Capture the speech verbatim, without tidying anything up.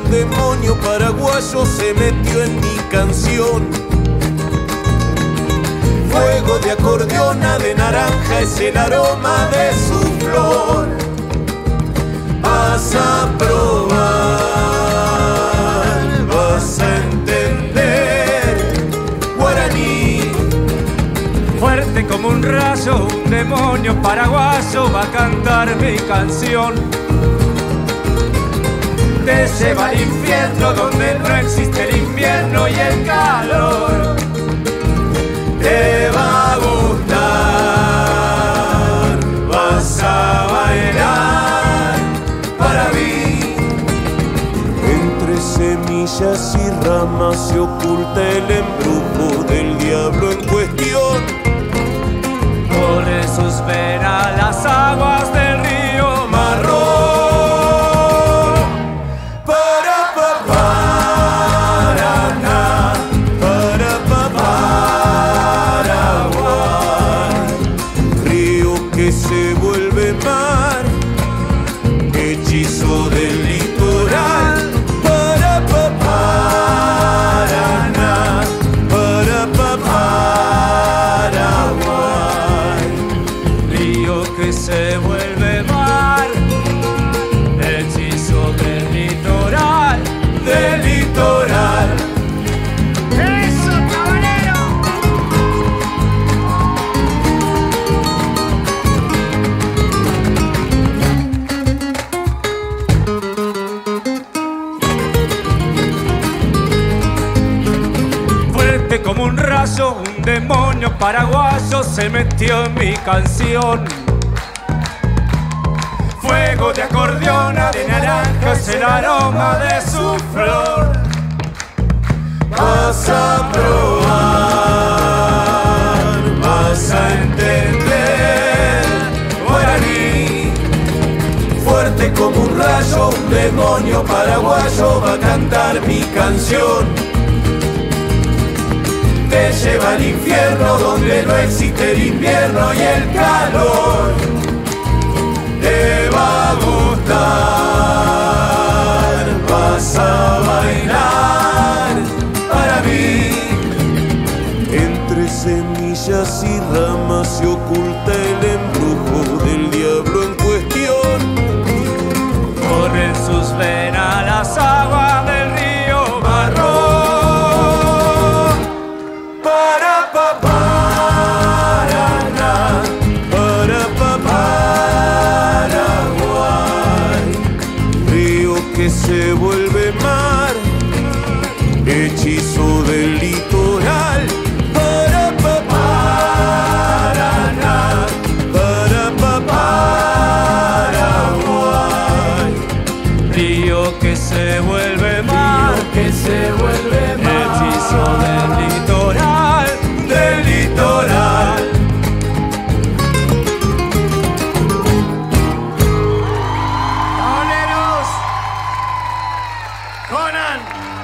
un demonio paraguayo se metió en mi canción. Fuego de acordeona de naranja es el aroma de su flor. Vas a probar, vas a entender guaraní. Fuerte como un rayo, un demonio paraguayo va a cantar mi canción. Te lleva al infierno donde no existe el invierno y el calor. Te va a gustar, vas a bailar para mí. Entre semillas y ramas se oculta el embrujo del diablo en cuestión. Corre sus venas las aguas del río Marrón. Se vuelve mar, hechizo del litoral. Para pa Paraná, para pa Paraguay. Río que se vuelve mar, hechizo del litoral, del litoral. ¡Eso, caballero! Como un rayo, un demonio paraguayo se metió en mi canción. Fuego de acordeona de naranja es el aroma de su flor. Vas a probar, vas a entender guaraní. Fuerte como un rayo, un demonio paraguayo va a cantar mi canción. Te lleva al infierno donde no existe el invierno y el calor. Te va a gustar, vas a bailar para mí. Entre semillas y ramas se oculta el embrujo del diablo en cuestión. Corren sus venas las aguas del río Marrón. Que se vuelve mar, hechizo del litoral. Para pa Paraná, para pa Paraguay. Río que se vuelve mar, Río que se vuelve mar, hechizo del litoral, del litoral. Conan.